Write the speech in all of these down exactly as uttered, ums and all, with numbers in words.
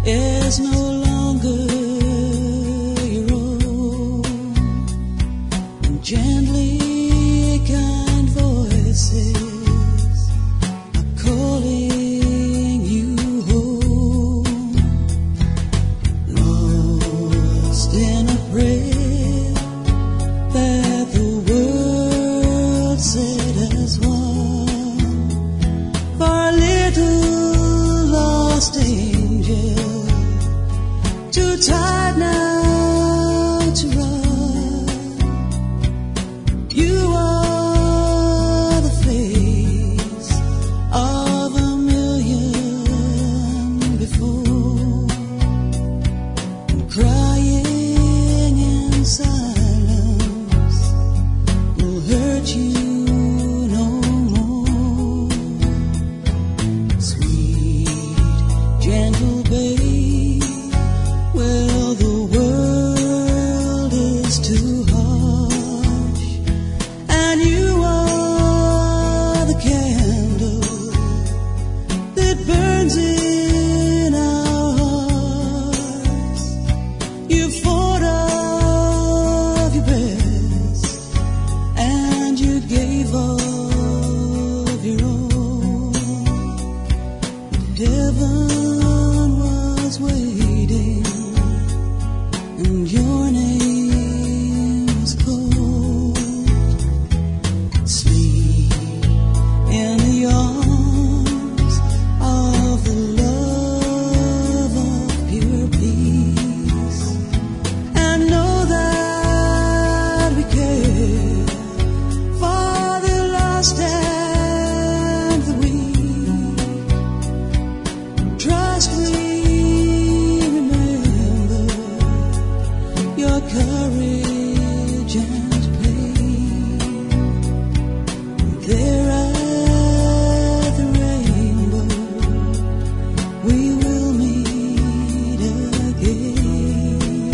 is no longer your own. And gently kind voices are calling you home. Lost in a prayer that the world said as one, for a little lost angel, too tired now to run. You are the face of a million before, and crying in silence will hurt you no more. Sweet, gentle babe, well, the world is too harsh, and you are the candle that burns in our hearts. You fought of your best, and you gave of your own. But heaven was waiting, and your name was cold. Sleep in the arms of the love of pure peace, and know that we care for the lost and the weak. Trust we remember your courage and pain. There at the rainbow we will meet again.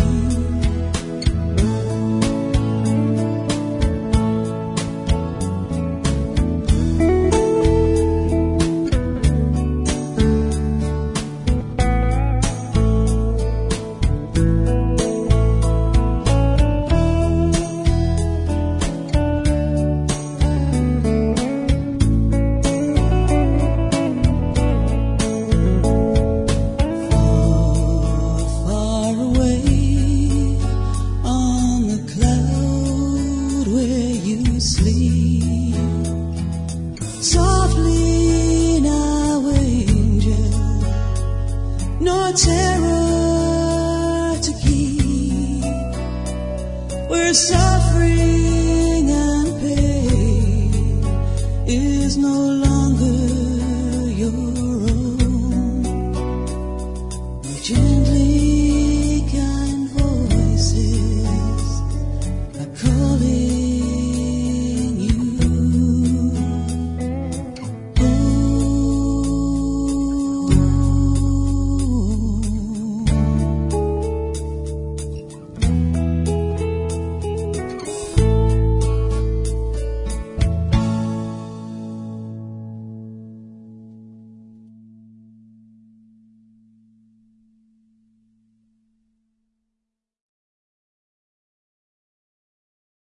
Far, far away on the cloud where you sleep, softly now, angel, nor terror to keep, where suffering and pain is no longer